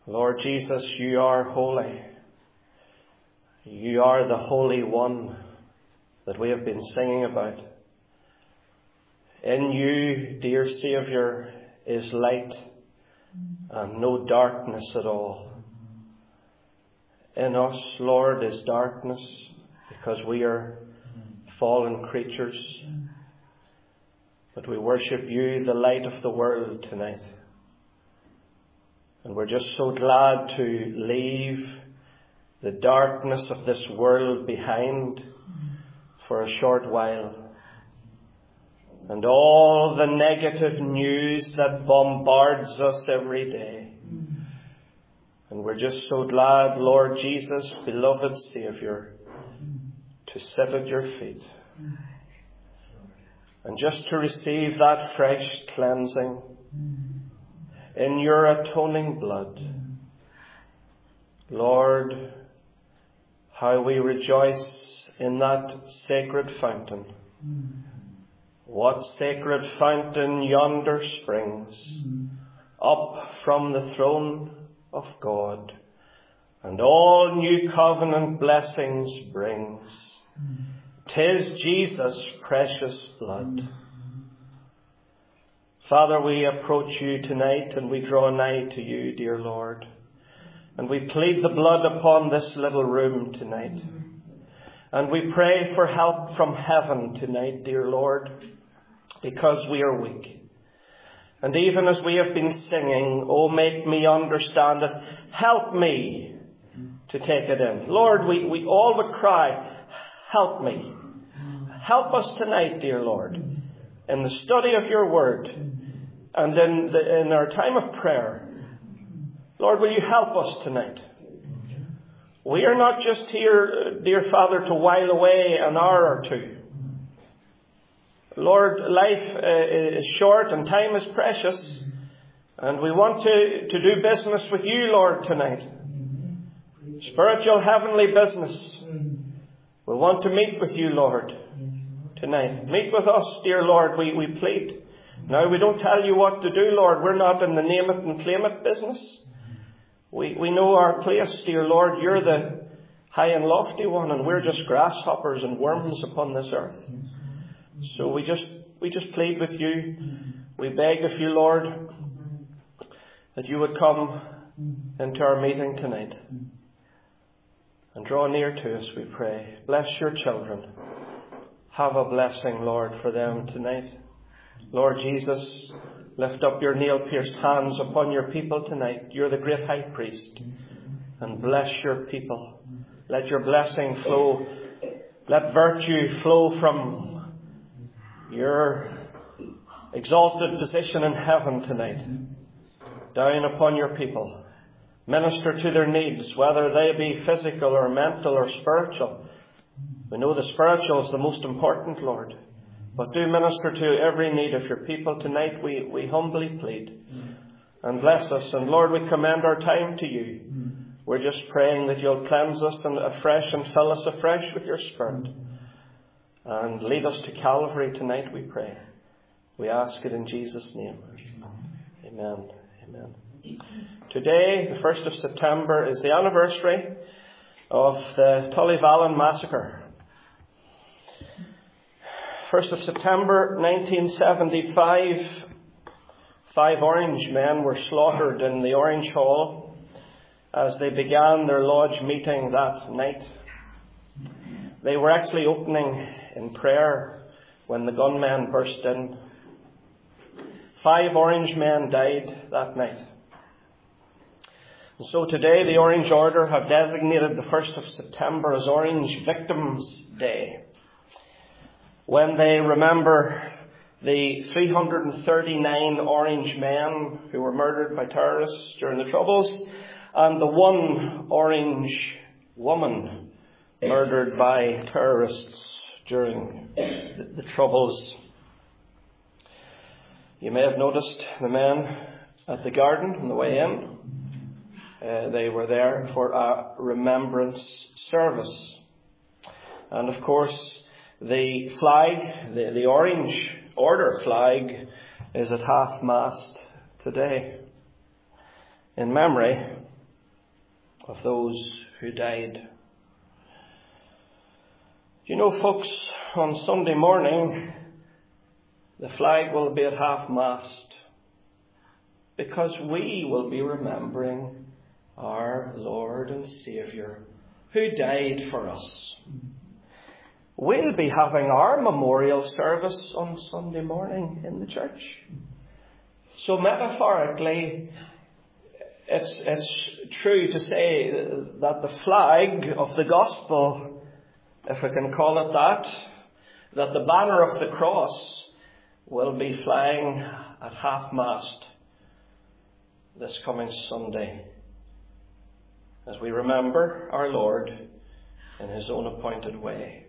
Lord Jesus, you are holy. You are the Holy One that we have been singing about. In you, dear Saviour, is light and no darkness at all. In us, Lord, is darkness because we are fallen creatures. But we worship you, the light of the world, tonight. And we're just so glad to leave the darkness of this world behind for a short while. And all the negative news that bombards us every day. And we're just so glad, Lord Jesus, beloved Saviour, to sit at your feet. And just to receive that fresh cleansing in your atoning blood. Lord, how we rejoice in that sacred fountain. What sacred fountain yonder springs up from the throne of God, and all new covenant blessings brings. 'Tis Jesus' precious blood. Father, we approach you tonight and we draw nigh to you, dear Lord. And we plead the blood upon this little room tonight. And we pray for help from heaven tonight, dear Lord, because we are weak. And even as we have been singing, oh, make me understand it, help me to take it in. Lord, we all would cry, help me. Help us tonight, dear Lord, in the study of your word and in our time of prayer. Lord, will you help us tonight? We are not just here, dear Father, to while away an hour or two. Lord, life is short and time is precious. And we want to do business with you, Lord, tonight. Spiritual, heavenly business. We want to meet with you, Lord, tonight. Meet with us, dear Lord, we plead. Now, we don't tell you what to do, Lord. We're not in the name it and claim it business. We know our place, dear Lord. You're the high and lofty one, and we're just grasshoppers and worms upon this earth. So we just plead with you. We beg of you, Lord, that you would come into our meeting tonight and draw near to us, we pray. Bless your children. Have a blessing, Lord, for them tonight. Lord Jesus, lift up your nail-pierced hands upon your people tonight. You're the great high priest. And bless your people. Let your blessing flow. Let virtue flow from your exalted position in heaven tonight down upon your people. Minister to their needs, whether they be physical or mental or spiritual. We know the spiritual is the most important, Lord. But do minister to every need of your people tonight, we humbly plead. And bless us. And Lord, we commend our time to you. We're just praying that you'll cleanse us afresh and fill us afresh with your Spirit. And lead us to Calvary tonight, we pray. We ask it in Jesus' name. Amen. Amen. Today, the 1st of September, is the anniversary of the Tullyvallen Massacre. 1st of September 1975, 5 Orange men were slaughtered in the Orange Hall as they began their lodge meeting that night. They were actually opening in prayer when the gunmen burst in. 5 Orange men died that night. And so today the Orange Order have designated the 1st of September as Orange Victims' Day, when they remember the 339 Orange men who were murdered by terrorists during the Troubles, and the 1 Orange woman murdered by terrorists during the Troubles. You may have noticed the men at the garden on the way in. They were there for a remembrance service. And of course, the flag, the Orange Order flag, is at half-mast today in memory of those who died. You know, folks, on Sunday morning, the flag will be at half-mast because we will be remembering our Lord and Saviour who died for us. We'll be having our memorial service on Sunday morning in the church. So metaphorically, it's true to say that the flag of the gospel, if we can call it that the banner of the cross will be flying at half-mast this coming Sunday as we remember our Lord in His own appointed way.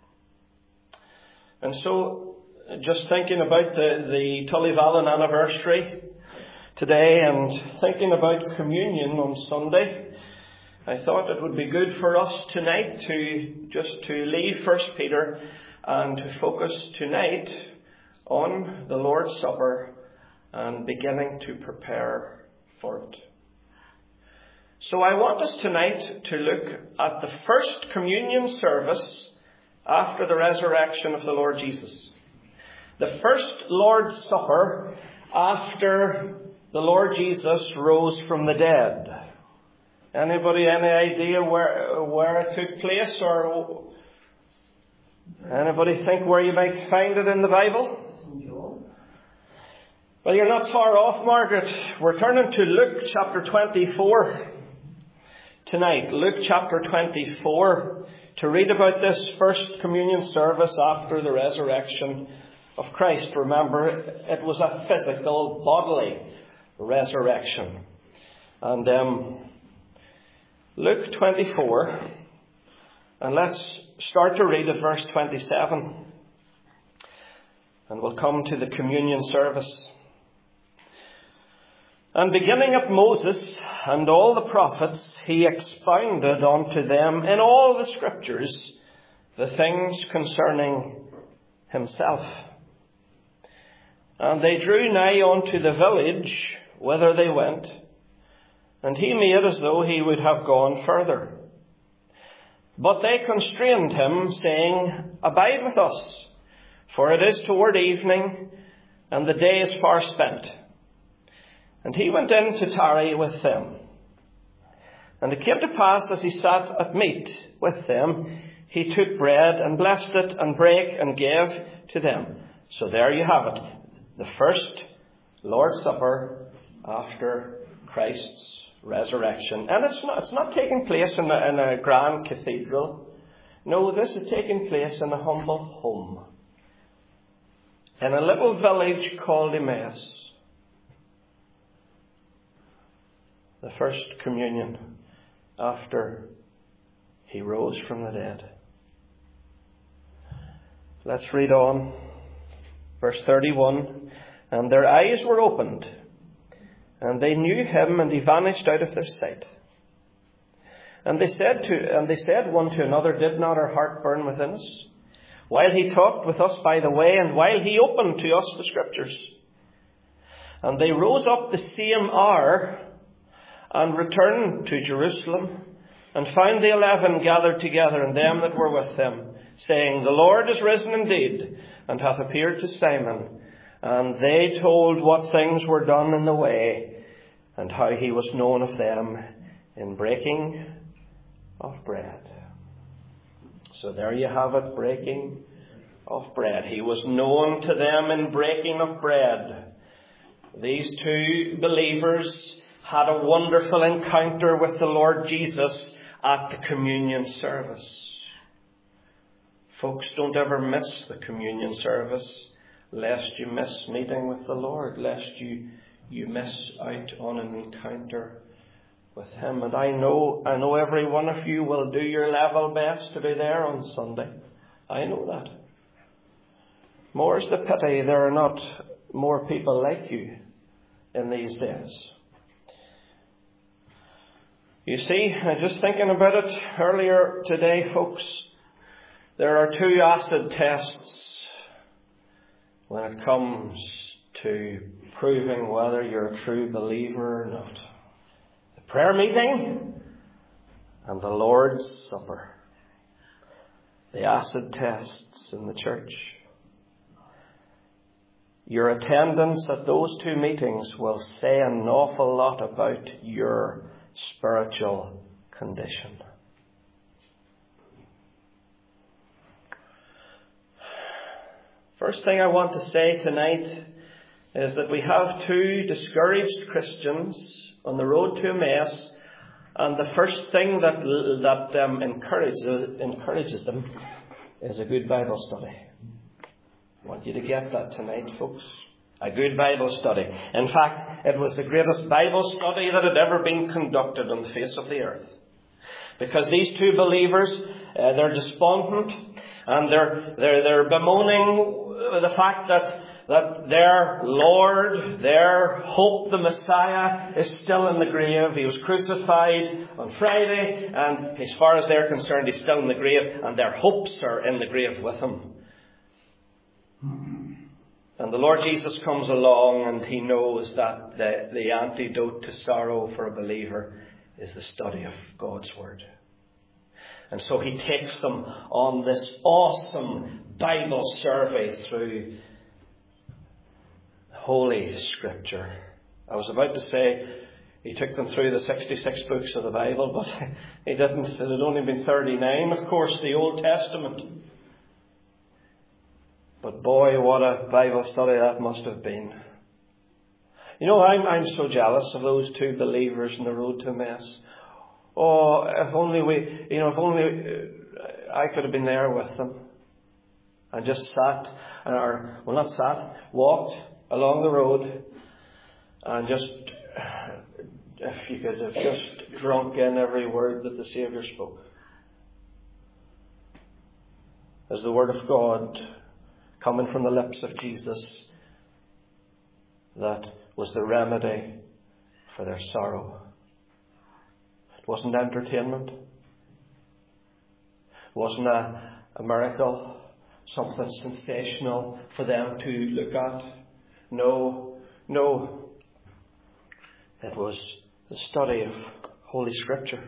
And so, just thinking about the Tullyvallen anniversary today and thinking about communion on Sunday, I thought it would be good for us tonight to leave 1 Peter and to focus tonight on the Lord's Supper and beginning to prepare for it. So I want us tonight to look at the first communion service after the resurrection of the Lord Jesus. The first Lord's Supper after the Lord Jesus rose from the dead. Anybody any idea where it took place, or anybody think where you might find it in the Bible? Well, you're not far off, Margaret. We're turning to Luke chapter 24 tonight. Luke chapter 24 to read about this first communion service after the resurrection of Christ. Remember, it was a physical, bodily resurrection. And Luke 24, and let's start to read at verse 27, and we'll come to the communion service. And beginning at Moses and all the prophets, he expounded unto them in all the scriptures the things concerning himself. And they drew nigh unto the village whither they went, and he made as though he would have gone further. But they constrained him, saying, Abide with us, for it is toward evening, and the day is far spent. And he went in to tarry with them. And it came to pass, as he sat at meat with them, he took bread and blessed it and brake and gave to them. So there you have it, the first Lord's Supper after Christ's resurrection. And it's not taking place in a grand cathedral. No, this is taking place in a humble home, in a little village called Emmaus. The first communion after he rose from the dead. Let's read on. Verse 31. And their eyes were opened, and they knew him, and he vanished out of their sight. And they said one to another, Did not our heart burn within us, while he talked with us by the way, and while he opened to us the scriptures? And they rose up the same hour, and returned to Jerusalem, and found the 11 gathered together, and them that were with them, saying, The Lord is risen indeed, and hath appeared to Simon. And they told what things were done in the way, and how he was known of them in breaking of bread. So there you have it, breaking of bread. He was known to them in breaking of bread. These two believers had a wonderful encounter with the Lord Jesus at the communion service. Folks, don't ever miss the communion service, lest you miss meeting with the Lord, lest you miss out on an encounter with Him. And I know every one of you will do your level best to be there on Sunday. I know that. More's the pity there are not more people like you in these days. You see, just thinking about it earlier today, folks, there are 2 acid tests when it comes to proving whether you're a true believer or not. The prayer meeting and the Lord's Supper, the acid tests in the church. Your attendance at those two meetings will say an awful lot about your spiritual condition. First thing I want to say tonight is that we have two discouraged Christians on the road to Emmaus, and the first thing that encourages them is a good Bible study. I want you to get that tonight, folks. A good Bible study. In fact, it was the greatest Bible study that had ever been conducted on the face of the earth. Because these two believers, they're despondent, and they're bemoaning the fact that their Lord, their hope, the Messiah, is still in the grave. He was crucified on Friday, and as far as they're concerned, he's still in the grave, and their hopes are in the grave with him. And the Lord Jesus comes along, and he knows that the antidote to sorrow for a believer is the study of God's Word. And so he takes them on this awesome Bible survey through Holy Scripture. I was about to say he took them through the 66 books of the Bible, but he didn't. It had only been 39, of course, the Old Testament. But boy, what a Bible study that must have been. You know, I'm so jealous of those two believers on the road to Emmaus. Oh, if only I could have been there with them and just walked along the road and just, if you could have just drunk in every word that the Saviour spoke. As the Word of God coming from the lips of Jesus, that was the remedy for their sorrow. It wasn't entertainment. It wasn't a miracle, something sensational for them to look at. No. It was the study of Holy Scripture.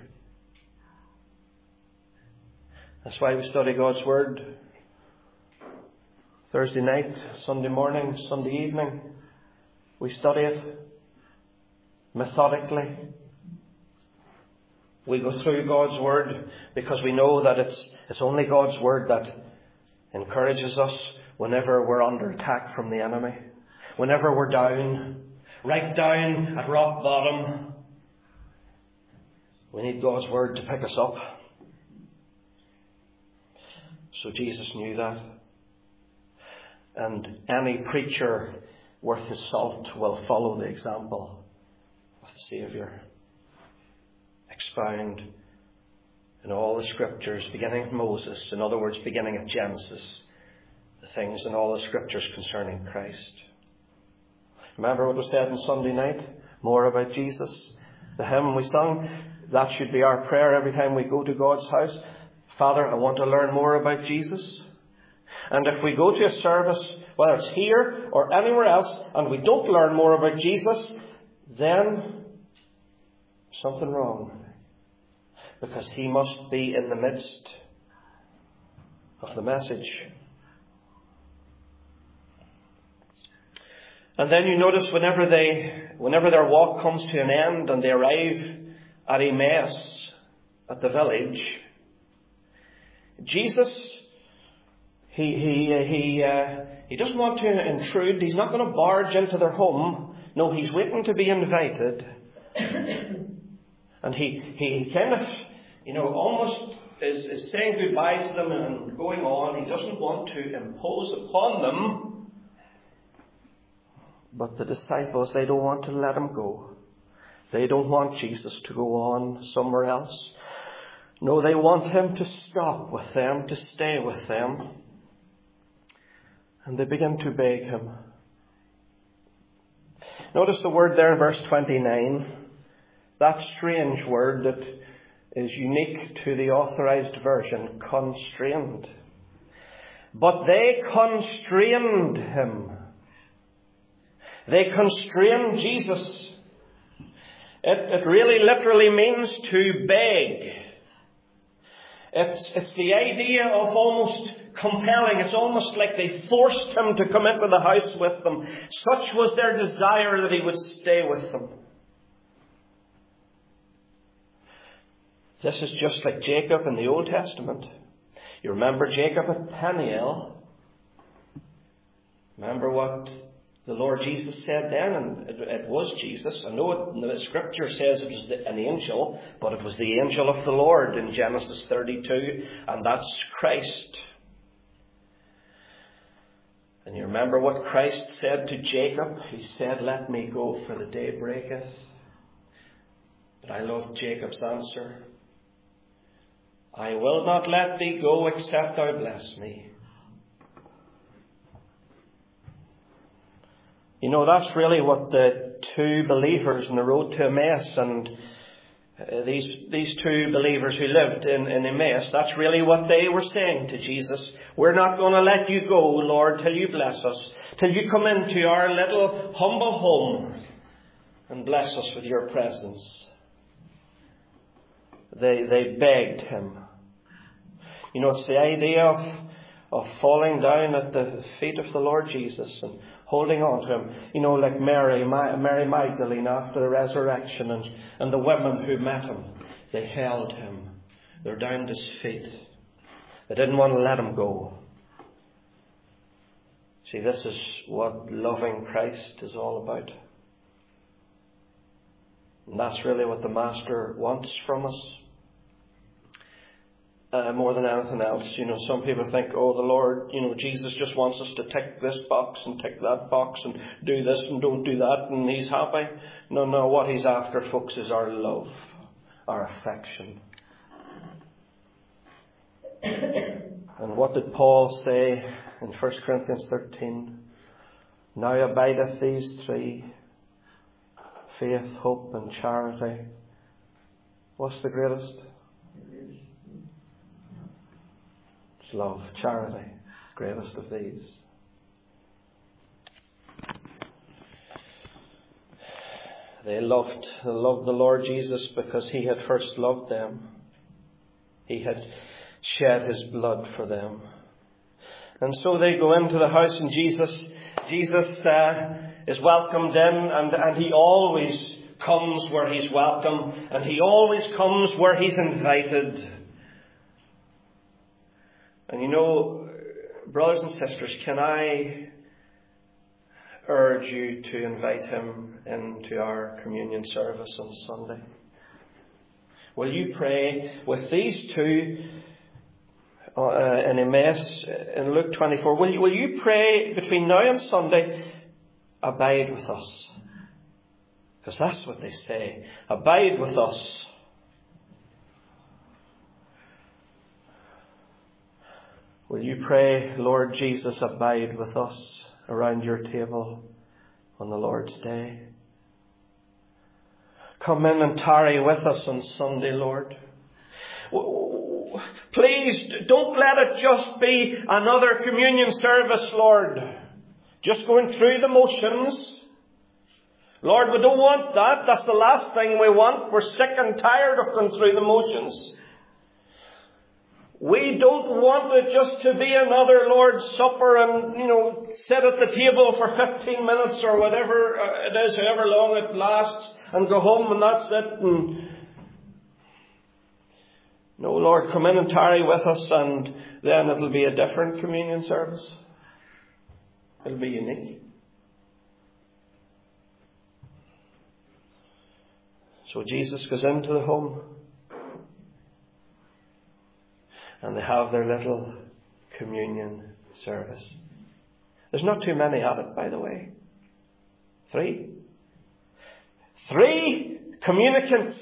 That's why we study God's Word. Thursday night, Sunday morning, Sunday evening, we study it methodically. We go through God's Word because we know that it's only God's Word that encourages us whenever we're under attack from the enemy. Whenever we're down, right down at rock bottom, we need God's Word to pick us up. So Jesus knew that. And any preacher worth his salt will follow the example of the Saviour. Expound in all the Scriptures, beginning at Moses, in other words, beginning at Genesis, the things in all the Scriptures concerning Christ. Remember what was said on Sunday night? More about Jesus. The hymn we sung, that should be our prayer every time we go to God's house. Father, I want to learn more about Jesus. And if we go to a service, whether it's here or anywhere else, and we don't learn more about Jesus, then something wrong. Because he must be in the midst of the message. And then you notice whenever their walk comes to an end and they arrive at Emmaus, at the village, Jesus, he doesn't want to intrude. He's not going to barge into their home. No, he's waiting to be invited. And he kind of, almost is saying goodbye to them and going on. He doesn't want to impose upon them. But the disciples, they don't want to let him go. They don't want Jesus to go on somewhere else. No, they want him to stop with them, to stay with them. And they begin to beg him. Notice the word there in verse 29. That strange word that is unique to the authorized version, constrained. But they constrained him. They constrained Jesus. It really literally means to beg. It's the idea of almost compelling. It's almost like they forced him to come into the house with them. Such was their desire that he would stay with them. This is just like Jacob in the Old Testament. You remember Jacob at Peniel. Remember what the Lord Jesus said then, and it was Jesus. I know the Scripture says it was an angel, but it was the angel of the Lord in Genesis 32, and that's Christ. And you remember what Christ said to Jacob? He said, "Let me go, for the day breaketh." But I love Jacob's answer. "I will not let thee go except thou bless me." You know, that's really what the two believers on the road to Emmaus, and these two believers who lived in Emmaus, that's really what they were saying to Jesus. "We're not going to let you go, Lord, till you bless us, till you come into our little humble home and bless us with your presence." They begged him. You know, it's the idea of falling down at the feet of the Lord Jesus and holding on to him. You know, like Mary Magdalene after the resurrection, and the women who met him. They held him. They were down at his feet. They didn't want to let him go. See, this is what loving Christ is all about. And that's really what the Master wants from us. More than anything else. You know, some people think, oh, the Lord, Jesus just wants us to tick this box and tick that box and do this and don't do that, and he's happy. No, what he's after, folks, is our love, our affection. And what did Paul say in 1 Corinthians 13? "Now abideth these three, faith, hope and charity." What's the greatest? Love, charity, greatest of these. They loved the Lord Jesus because he had first loved them. He had shed his blood for them. And so they go into the house, and Jesus is welcomed in, and he always comes where he's welcome, and he always comes where he's invited. And you know, brothers and sisters, can I urge you to invite him into our communion service on Sunday? Will you pray with these two in Emmaus in Luke 24? Will you pray between now and Sunday, "Abide with us"? Because that's what they say. Abide with us. Will you pray, "Lord Jesus, abide with us around your table on the Lord's day"? Come in and tarry with us on Sunday, Lord. Please don't let it just be another communion service, Lord. Just going through the motions. Lord, we don't want that. That's the last thing we want. We're sick and tired of going through the motions. We don't want it just to be another Lord's Supper and, sit at the table for 15 minutes or whatever it is, however long it lasts, and go home and that's it. No, Lord, come in and tarry with us, and then it'll be a different communion service. It'll be unique. So Jesus goes into the home, and they have their little communion service. There's not too many at it, by the way. 3. 3 communicants.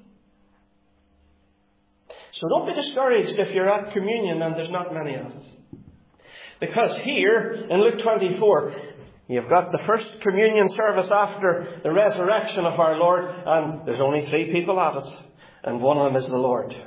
So don't be discouraged if you're at communion and there's not many at it. Because here in Luke 24, you've got the first communion service after the resurrection of our Lord, and there's only 3 people at it, and one of them is the Lord.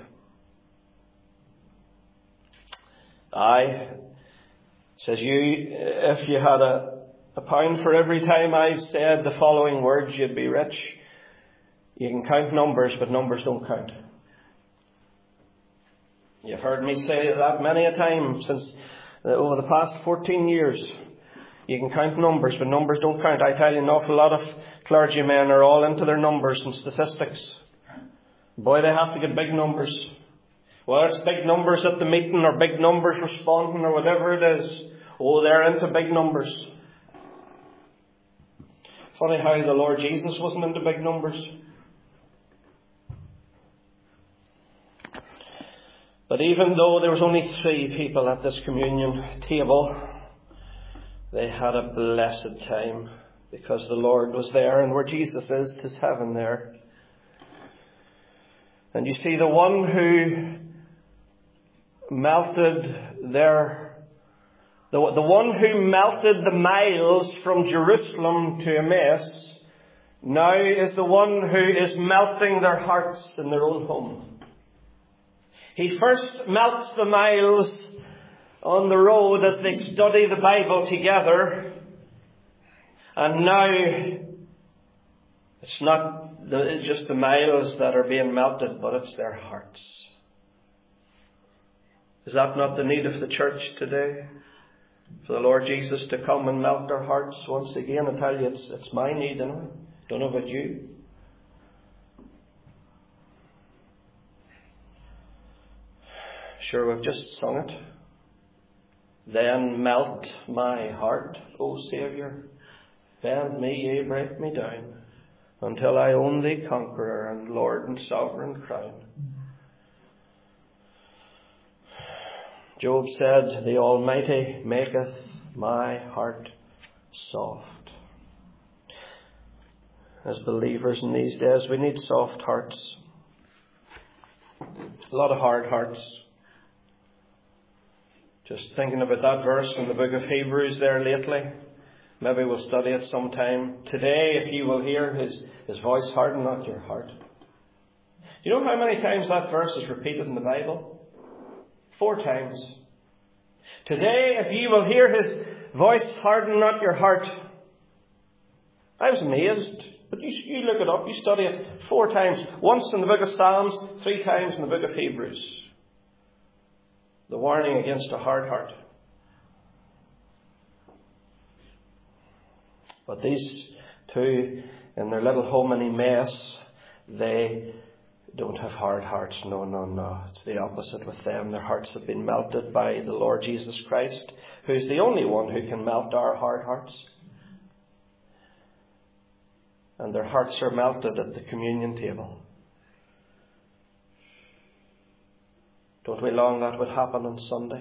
Says if you had a pound for every time I said the following words, you'd be rich. You can count numbers, but numbers don't count. You've heard me say that many a time since over the past 14 years. You can count numbers, but numbers don't count. I tell you, an awful lot of clergymen are all into their numbers and statistics. Boy, they have to get big numbers. Whether it's big numbers at the meeting or big numbers responding or whatever it is. Oh, they're into big numbers. Funny how the Lord Jesus wasn't into big numbers. But even though there was only 3 people at this communion table, they had a blessed time because the Lord was there, and where Jesus is, 'tis heaven there. And you see, the one who melted the one who melted the miles from Jerusalem to Emmaus now is the one who is melting their hearts in their own home. He first melts the miles on the road as they study the Bible together. And now it's not just the miles that are being melted, but it's their hearts. Is that not the need of the church today? For the Lord Jesus to come and melt our hearts once again. I tell you, it's my need, and I don't know about you. Sure, we've just sung it. Then melt my heart, O Saviour. Bend me, yea, break me down, until I own Thee conqueror and Lord and sovereign crown. Job said, the Almighty maketh my heart soft. As believers in these days, we need soft hearts. A lot of hard hearts. Just thinking about that verse in the book of Hebrews there lately. Maybe we'll study it sometime. Today, if you will hear his voice, harden not your heart. Do you know how many times that verse is repeated in the Bible? 4 times. Today, if you will hear His voice, harden not your heart. I was amazed. But you look it up, you study it 4 times. Once in the book of Psalms, 3 times in the book of Hebrews. The warning against a hard heart. But these 2, in their little home in Emmaus, they don't have hard hearts. No. It's the opposite with them. Their hearts have been melted by the Lord Jesus Christ, who's the only one who can melt our hard hearts. And their hearts are melted at the communion table. Don't we long that would happen on Sunday?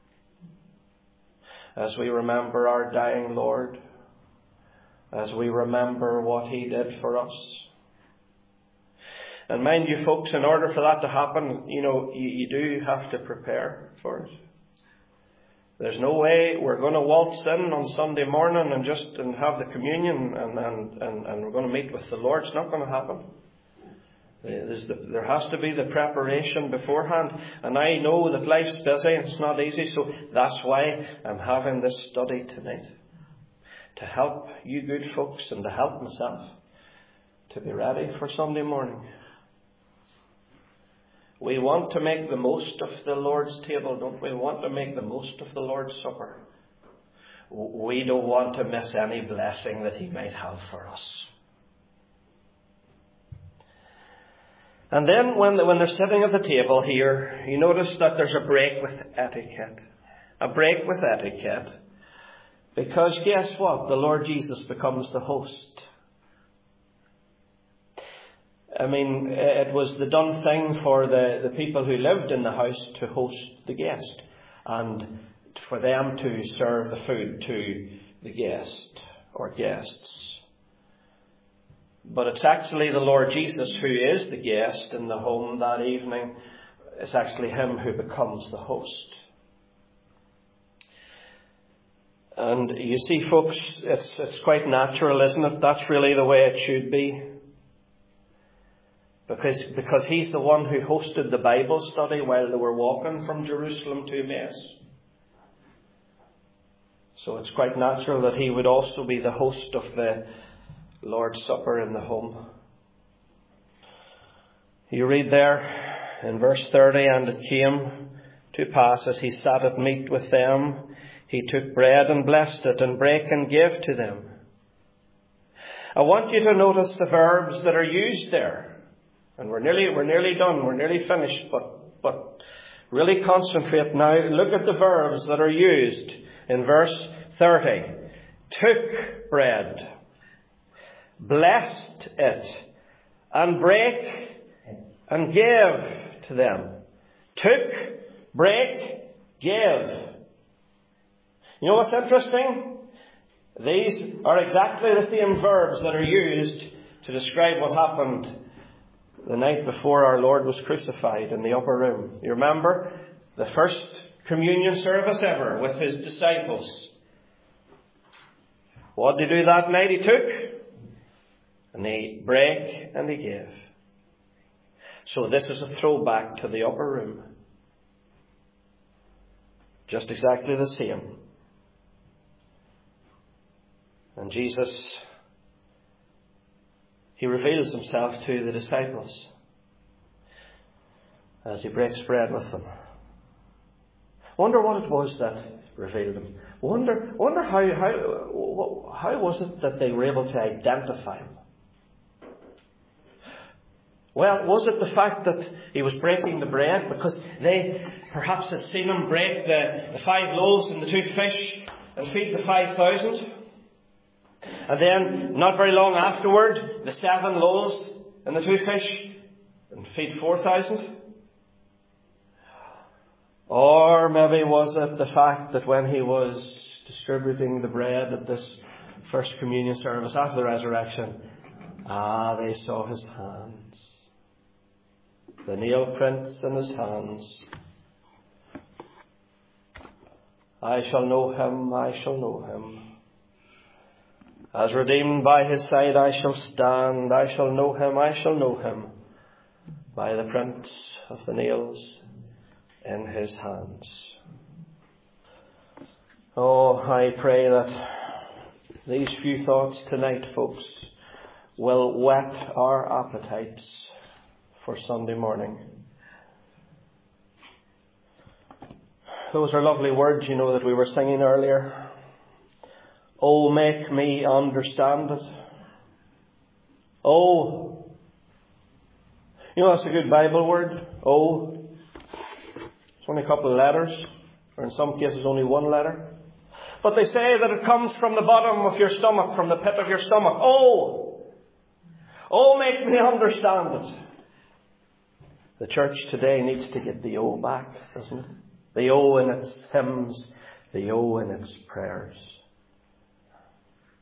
As we remember our dying Lord, as we remember what He did for us. And mind you, folks, in order for that to happen, you do have to prepare for it. There's no way we're going to waltz in on Sunday morning and have the communion and we're going to meet with the Lord. It's not going to happen. There has to be the preparation beforehand. And I know that life's busy and it's not easy, so that's why I'm having this study tonight. To help you good folks and to help myself to be ready for Sunday morning. We want to make the most of the Lord's table, don't we? We want to make the most of the Lord's Supper. We don't want to miss any blessing that He might have for us. And then when they're sitting at the table here, you notice that there's a break with etiquette. A break with etiquette. Because guess what? The Lord Jesus becomes the host. I mean, it was the done thing for the people who lived in the house to host the guest and for them to serve the food to the guest or guests. But it's actually the Lord Jesus who is the guest in the home that evening. It's actually Him who becomes the host. And you see, folks, it's quite natural, isn't it? That's really the way it should be. Because He's the one who hosted the Bible study while they were walking from Jerusalem to Emmaus. So it's quite natural that He would also be the host of the Lord's Supper in the home. You read there In verse 30, and it came to pass as he sat at meat with them, he took bread and blessed it and brake and gave to them. I want you to notice the verbs that are used there. And we're nearly done. We're nearly finished. But really concentrate now. Look at the verbs that are used in verse 30. Took bread, blessed it, and brake and gave to them. Took, brake, gave. You know what's interesting? These are exactly the same verbs that are used to describe what happened the night before our Lord was crucified in the upper room. You remember? The first communion service ever with his disciples. What did he do that night? He took, and he brake, and he gave. So this is a throwback to the upper room. Just exactly the same. And Jesus, he reveals himself to the disciples as he breaks bread with them. Wonder what it was that revealed him. Wonder how was it that they were able to identify him? Well, was it the fact that he was breaking the bread because they perhaps had seen him break the 5 loaves and the 2 fish and feed the 5,000? And then, not very long afterward, the 7 loaves and the 2 fish and feed 4,000? Or maybe was it the fact that when he was distributing the bread at this first communion service after the resurrection, they saw his hands. The nail prints in his hands. I shall know him, I shall know him. As redeemed by his side I shall stand, I shall know him, I shall know him, by the prints of the nails in his hands. Oh, I pray that these few thoughts tonight, folks, will whet our appetites for Sunday morning. Those are lovely words, you know, that we were singing earlier. Oh, make me understand it. Oh. You know, that's a good Bible word. Oh. It's only a couple of letters, or in some cases only one letter. But they say that it comes from the bottom of your stomach, from the pit of your stomach. Oh. Oh, make me understand it. The church today needs to get the O back, doesn't it? The O in its hymns, the O in its prayers.